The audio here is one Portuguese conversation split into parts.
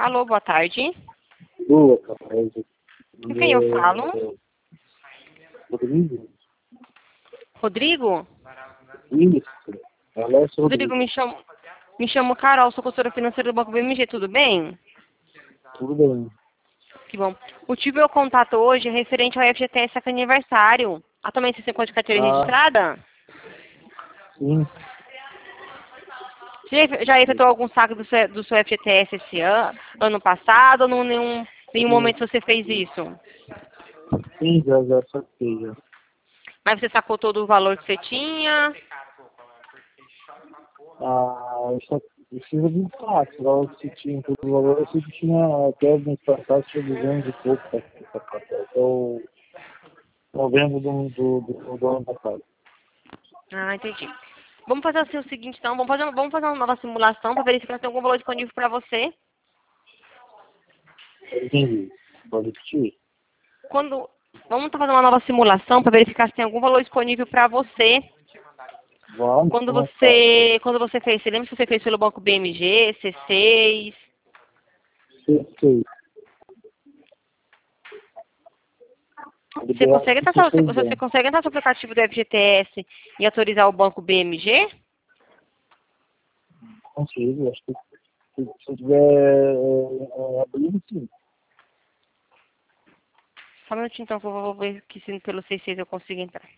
Alô, boa tarde. Boa tarde. Com quem eu falo? Rodrigo? Rodrigo? Isso. Alessio Rodrigo, Rodrigo. me chamo Carol, sou consultora financeira do Banco BMG, tudo bem? Tudo bem. Que bom. O motivo do meu contato hoje é referente ao FGTS aqui aniversário. Atualmente você tem conta de carteira Ah, registrada? sim. Você já efetuou algum saque do seu FGTS esse ano passado ou nenhum Sim, momento você fez isso? sim, já saquei já. Mas você sacou todo o valor que você tinha? Ah, eu só preciso de um fato. Logo que tinha todo o valor, eu sei que tinha até mês passado, tinha 200 e pouco para passar. Então, novembro do ano passado. Ah, entendi. Vamos fazer assim, o seguinte, então. Vamos fazer uma nova simulação para verificar se tem algum valor disponível para você. Entendi. Pode repetir? Vamos fazer uma nova simulação para verificar se tem algum valor disponível para você. Vamos, como tá? Quando você fez, você lembra se você fez pelo Banco BMG, C6? Sei. Você consegue Isso entrar, foi você bem. consegue entrar no seu aplicativo do FGTS e autorizar o Banco BMG? Consigo, acho que se eu tiver abrindo, sim. Só um minutinho, então, que eu vou ver que se pelo C6 eu consigo entrar.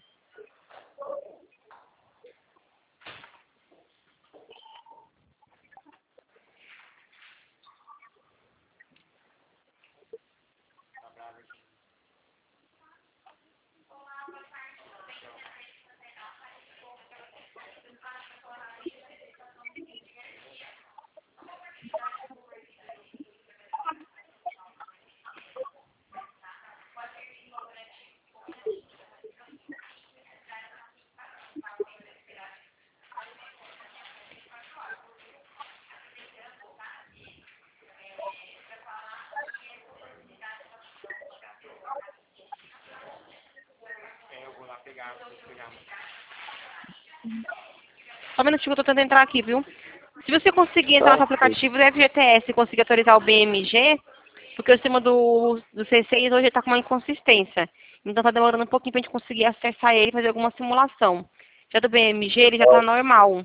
Só um minutinho que eu tô tentando entrar aqui, viu? Se você conseguir entrar no Tá? seu aplicativo do FGTS e conseguir autorizar o BMG, porque o sistema do C6 hoje está com uma inconsistência. Então tá demorando um pouquinho pra gente conseguir acessar ele e fazer alguma simulação. Já do BMG ele já tá normal.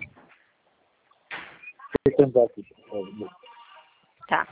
Vou tentar aqui. Tá.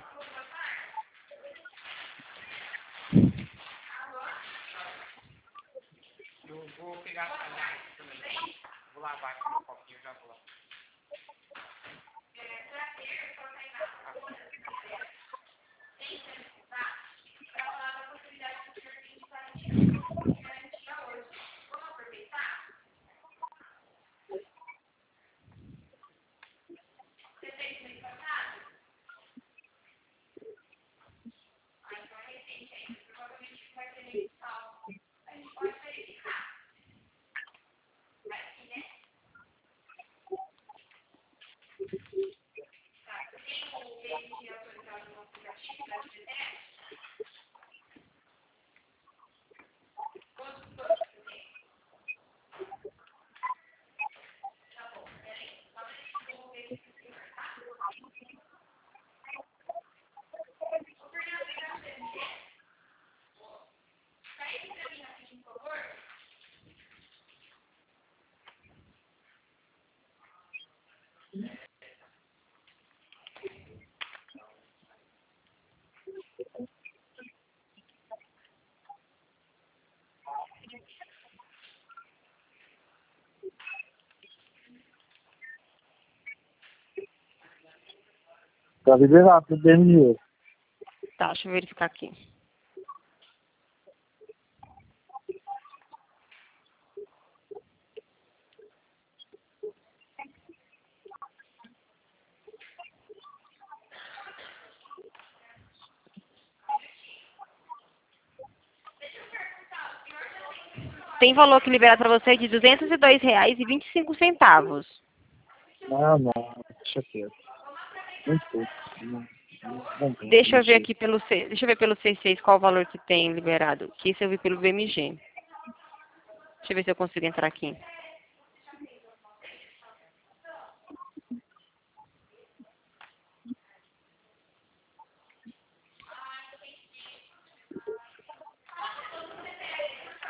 Tá liberado pro DMG. Tá, deixa eu verificar aqui. Tem valor aqui liberado para você de R$ 202,25. Ah, não. Deixa quieto. Muito pouco. Não tem que Deixa eu ver mexer. aqui deixa eu ver pelo C6 qual o valor que tem liberado. Que esse eu vi pelo BMG. Deixa eu ver se eu consigo entrar aqui.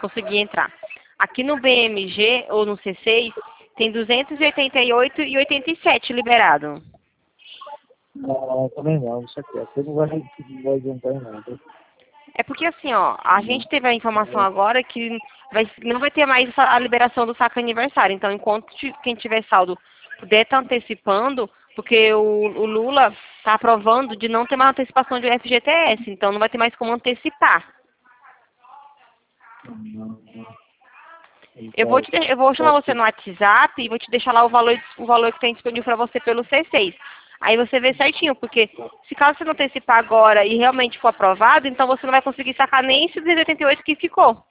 conseguir entrar. Aqui no BMG ou no C6 tem 288,87 liberado. Não, também não, isso aqui. Você não vai adiantar em nada. É porque assim, ó, a gente teve a informação agora que não vai ter mais a liberação do saque aniversário. Então, enquanto quem tiver saldo puder estar antecipando, porque o Lula está aprovando de não ter mais antecipação de FGTS, então não vai ter mais como antecipar. Eu vou chamar você no WhatsApp e vou te deixar lá o valor que tem disponível para você pelo C6. Aí você vê certinho, porque se caso você não antecipar agora e realmente for aprovado, então você não vai conseguir sacar nem esse 288 que ficou.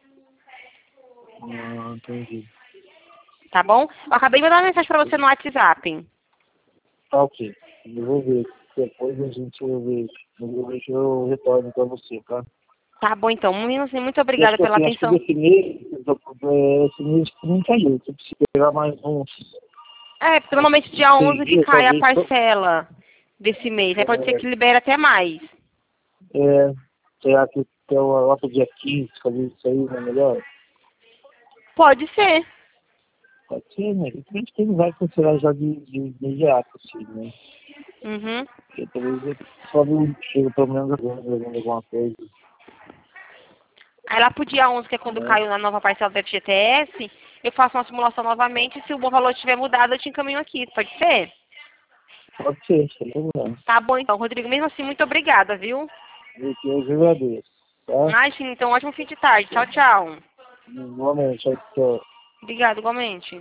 Entendi. Tá bom? Eu acabei de mandar uma mensagem para você no WhatsApp. Tá, ok. Eu vou ver. Depois a gente vai ver. Eu retorno para você, tá? Tá bom, então. Muito obrigada pela atenção. Acho que esse mês não caiu. Você precisa pegar mais uns. Porque normalmente dia 11 que cai a talvez, parcela desse mês. Aí pode ser que libere até mais. Será que até lá pro dia 15, fazer isso aí não é melhor? Pode ser. Pode ser, né? Principalmente que não vai cancelar já de imediato, assim, né? Uhum. Porque talvez só não chega pelo menos agora, alguma coisa. Aí lá pro dia 11, que é quando caiu na nova parcela do FGTS, eu faço uma simulação novamente. Se o bom valor tiver mudado, eu te encaminho aqui. Pode ser? Pode ser, sem problema. Tá bom, então. Rodrigo, mesmo assim, muito obrigada, viu? Eu agradeço, tá? Imagina, então, ótimo fim de tarde. Tchau, tchau. Igualmente, tchau. Obrigada, igualmente.